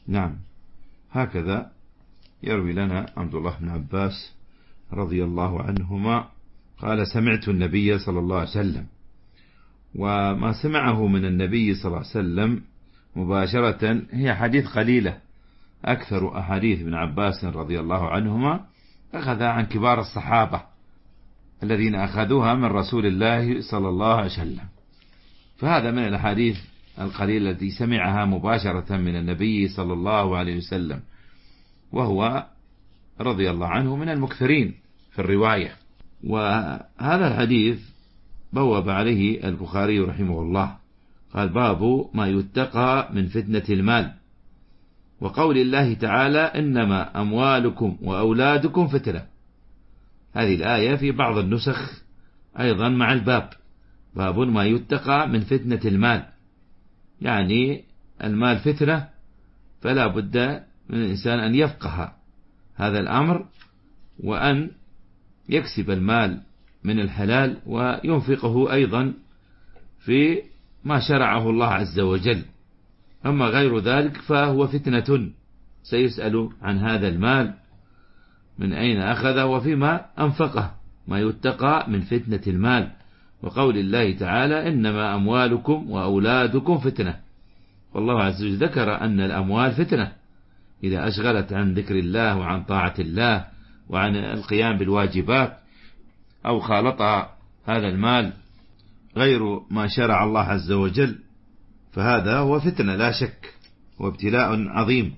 نعم، هكذا يروي لنا عبد الله بن عباس رضي الله عنهما قال: سمعت النبي صلى الله عليه وسلم. وما سمعه من النبي صلى الله عليه وسلم مباشرة هي حديث قليلة. أكثر أحاديث ابن عباس رضي الله عنهما أخذ عن كبار الصحابة الذين أخذوها من رسول الله صلى الله عليه وسلم، فهذا من الأحاديث القليلة التي سمعها مباشرة من النبي صلى الله عليه وسلم، وهو رضي الله عنه من المكثرين في الرواية. وهذا الحديث بوب عليه البخاري رحمه الله، قال: باب ما يتقى من فتنة المال، وقول الله تعالى: إنما أموالكم وأولادكم فتنة. هذه الآية في بعض النسخ أيضا مع الباب: باب ما يتقى من فتنة المال، يعني المال فتنة، فلا بد من الإنسان أن يفقه هذا الأمر، وأن يكسب المال من الحلال وينفقه أيضا في ما شرعه الله عز وجل. أما غير ذلك فهو فتنة، سيسأل عن هذا المال من أين أخذه وفيما أنفقه. ما يتقى من فتنة المال، وقول الله تعالى: إنما أموالكم وأولادكم فتنة. والله عز وجل ذكر أن الأموال فتنة إذا أشغلت عن ذكر الله وعن طاعة الله وعن القيام بالواجبات، أو خالطها هذا المال غير ما شرع الله عز وجل، فهذا هو فتنة لا شك، وابتلاء عظيم.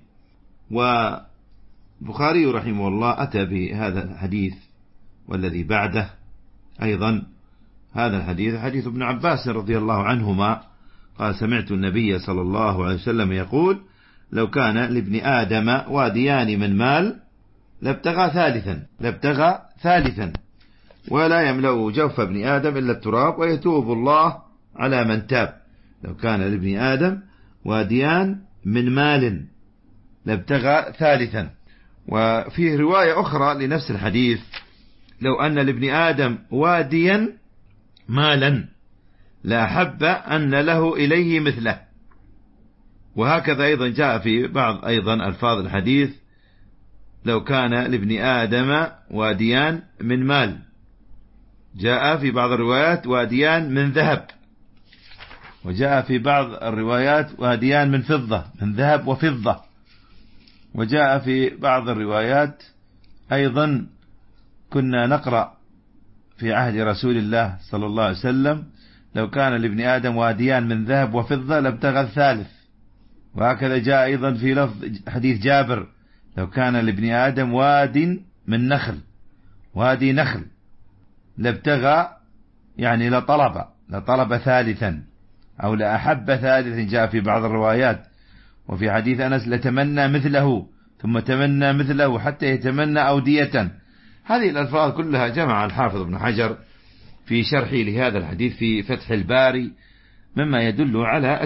وبخاري رحمه الله أتى بهذا الحديث والذي بعده أيضا. هذا الحديث حديث ابن عباس رضي الله عنهما قال: سمعت النبي صلى الله عليه وسلم يقول: لو كان لابن آدم واديان من مال لابتغى ثالثا ولا يملأ جوف ابن آدم إلا التراب ويتوب الله على من تاب. لو كان لابن آدم واديان من مال لابتغى ثالثا. وفيه رواية أخرى لنفس الحديث: لو أن لابن آدم واديا مالا لأحب أن له إليه مثله. وهكذا أيضا جاء في بعض أيضا ألفاظ الحديث: لو كان لابن آدم واديان من مال. جاء في بعض الروايات واديان من ذهب، وجاء في بعض الروايات واديان من فضة، من ذهب وفضة. وجاء في بعض الروايات أيضا: كنا نقرأ في عهد رسول الله صلى الله عليه وسلم: لو كان لابن آدم واديان من ذهب وفضة لابتغى الثالث. وهكذا جاء أيضا في لفظ حديث جابر: لو كان لابن آدم واد من نخل، وادي نخل، لابتغى، يعني لطلب ثالثا أو لأحب ثالثا، جاء في بعض الروايات. وفي حديث أنس: لتمنى مثله ثم تمنى مثله حتى يتمنى أودية. هذه الألفاظ كلها جمع الحافظ ابن حجر في شرحه لهذا الحديث في فتح الباري، مما يدل على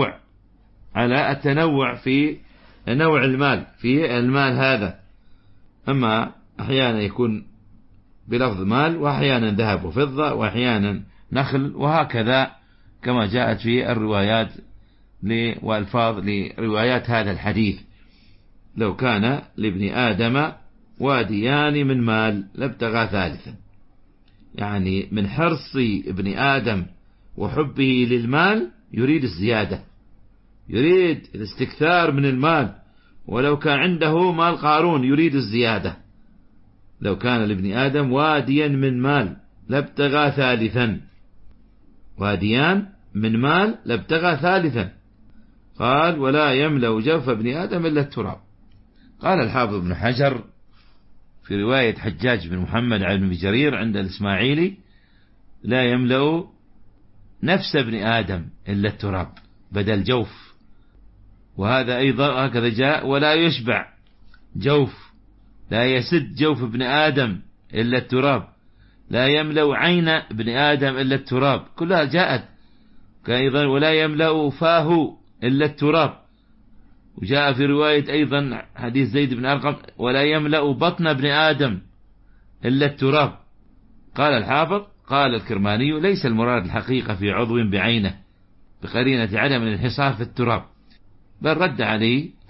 التنوع في نوع المال، في المال هذا. أما أحيانا يكون بلفظ مال، وأحيانا ذهب وفضة، وأحيانا نخل، وهكذا كما جاءت في الروايات والفاظ لروايات هذا الحديث: لو كان لابن آدم واديان من مال لابتغى ثالثا. يعني من حرص ابن آدم وحبه للمال يريد الزيادة، يريد الاستكثار من المال، ولو كان عنده مال قارون يريد الزيادة. لو كان لابن آدم واديا من مال لابتغى ثالثا، واديان من مال لابتغى ثالثا. قال: ولا يملأ جوف ابن آدم إلا التراب. قال الحافظ ابن حجر في رواية حجاج بن محمد عن ابن جرير عند الإسماعيلي: لا يملأ نفس ابن آدم إلا التراب بدل جوف. وهذا أيضا هكذا جاء: ولا يشبع جوف، لا يسد جوف ابن آدم إلا التراب، لا يملأ عين ابن آدم إلا التراب. كلها جاءت. أيضا: ولا يملأ فاه إلا التراب. وجاء في رواية أيضا حديث زيد بن أرقم: ولا يملأ بطن ابن آدم إلا التراب. قال الحافظ: قال الكرماني: ليس المراد الحقيقة في عضو بعينه بقرينة عدم الانحصار في التراب، بل رد عليه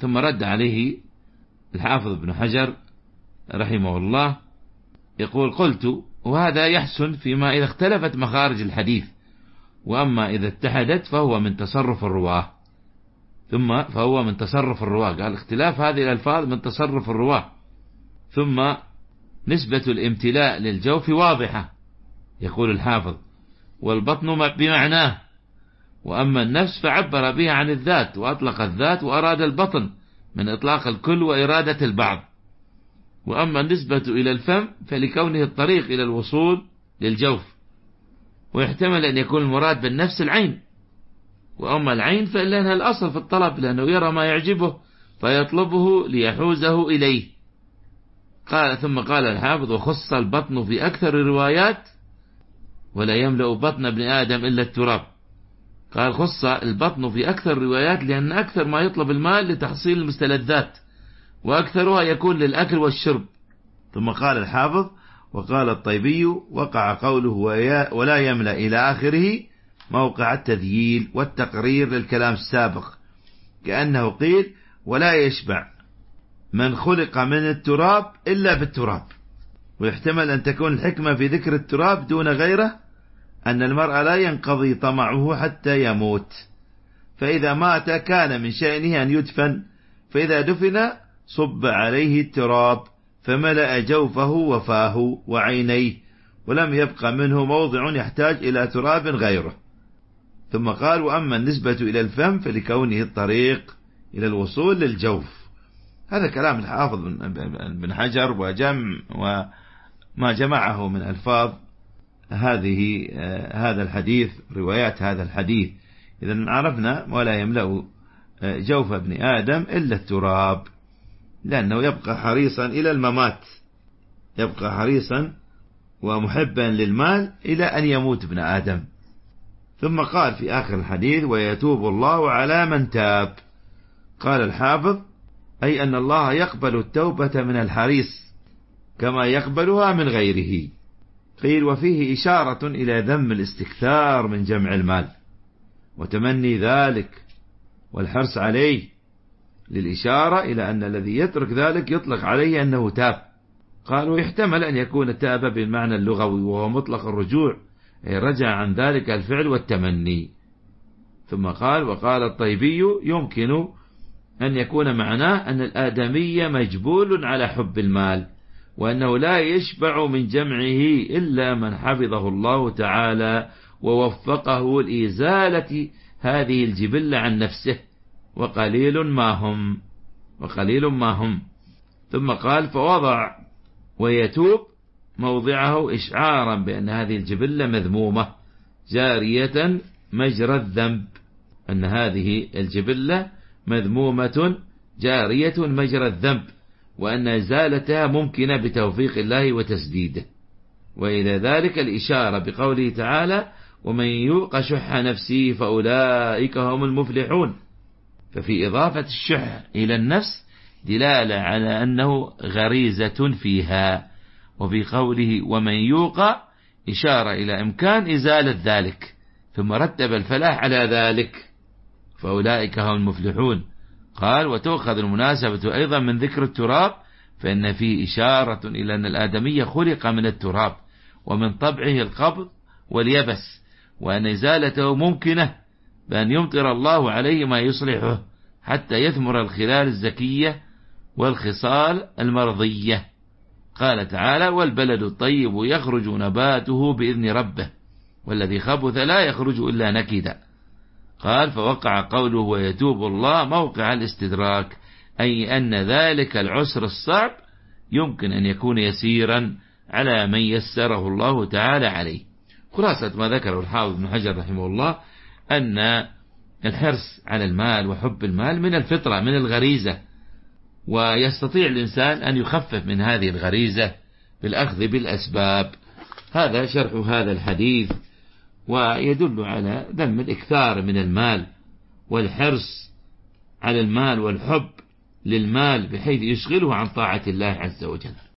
ثم رد عليه الحافظ ابن حجر رحمه الله يقول: قلت: وهذا يحسن فيما إذا اختلفت مخارج الحديث، وأما إذا اتحدت فهو من تصرف الرواه. فهو من تصرف الرواه، قال اختلاف هذه الألفاظ من تصرف الرواه. ثم نسبة الامتلاء للجوف واضحة، يقول الحافظ: والبطن بمعناه، وأما النفس فعبر بها عن الذات، وأطلق الذات وأراد البطن من إطلاق الكل وإرادة البعض. وأما النسبة إلى الفم فلكونه الطريق إلى الوصول للجوف، ويحتمل أن يكون المراد بالنفس العين. وأما العين فإنها الأصل في الطلب، لأنه يرى ما يعجبه فيطلبه ليحوزه إليه. ثم قال الحافظ: وخص البطن في أكثر الروايات ولا يملأ بطن ابن آدم إلا التراب. قال: خص البطن في أكثر الروايات لأن أكثر ما يطلب المال لتحصيل المستلذات، وأكثرها يكون للأكل والشرب. ثم قال الحافظ: وقال الطيبي: وقع قوله ولا يملأ إلى آخره موقع التذييل والتقرير للكلام السابق، كأنه قيل: ولا يشبع من خلق من التراب إلا بالتراب. ويحتمل أن تكون الحكمة في ذكر التراب دون غيره أن المرء لا ينقضي طمعه حتى يموت، فإذا مات كان من شأنه أن يدفن، فإذا دفن صب عليه التراب فملأ جوفه وفاه وعينيه، ولم يبق منه موضع يحتاج إلى تراب غيره. ثم قال: وأما النسبة إلى الفم فلكونه الطريق إلى الوصول للجوف. هذا كلام الحافظ بن حجر وما جمعه من ألفاظ هذا الحديث، روايات هذا الحديث. إذن عرفنا: ولا يملأ جوف ابن آدم إلا التراب، لأنه يبقى حريصا إلى الممات، يبقى حريصا ومحبا للمال إلى أن يموت ابن آدم. ثم قال في آخر الحديث: ويتوب الله على من تاب. قال الحافظ: أي أن الله يقبل التوبة من الحريص كما يقبلها من غيره. قيل: وفيه إشارة إلى ذم الاستكثار من جمع المال وتمني ذلك والحرص عليه، للإشارة إلى أن الذي يترك ذلك يطلق عليه أنه تاب. قالوا: يحتمل أن يكون تاب بالمعنى اللغوي، وهو مطلق الرجوع، أي رجع عن ذلك الفعل والتمني. ثم قال: وقال الطيبي: يمكن أن يكون معناه أن الآدمي مجبول على حب المال، وأنه لا يشبع من جمعه إلا من حفظه الله تعالى ووفقه لإزالة هذه الجبلة عن نفسه، وقليل ما هم. ثم قال: فوضع ويتوب موضعه إشعارا بأن هذه الجبلة مذمومة جارية مجرى الذنب، أن هذه الجبلة مذمومة جارية مجرى الذنب، وأن إزالتها ممكنة بتوفيق الله وتسديده. وإلى ذلك الإشارة بقوله تعالى: ومن يوق شح نفسه فأولئك هم المفلحون. ففي إضافة الشح إلى النفس دلالة على أنه غريزة فيها، وفي قوله ومن يوق إشارة إلى إمكان إزالة ذلك، ثم رتب الفلاح على ذلك، فأولئك هم المفلحون. قال: وتؤخذ المناسبة أيضا من ذكر التراب، فإن فيه إشارة إلى أن الآدمي خلق من التراب، ومن طبعه القبض واليبس، وأن إزالته ممكنة بأن يمطر الله عليه ما يصلحه حتى يثمر الخلال الزكية والخصال المرضية. قال تعالى: والبلد الطيب يخرج نباته بإذن ربه والذي خبث لا يخرج إلا نكدا. قال: فوقع قوله ويتوب الله موقع الاستدراك، أي أن ذلك العسر الصعب يمكن أن يكون يسيرا على من يسره الله تعالى عليه. خلاصة ما ذكره الحافظ بن حجر رحمه الله أن الحرص على المال وحب المال من الفطرة، من الغريزة، ويستطيع الإنسان أن يخفف من هذه الغريزة بالأخذ بالأسباب. هذا شرح هذا الحديث، ويدل على ذم الإكثار من المال والحرص على المال والحب للمال بحيث يشغله عن طاعة الله عز وجل.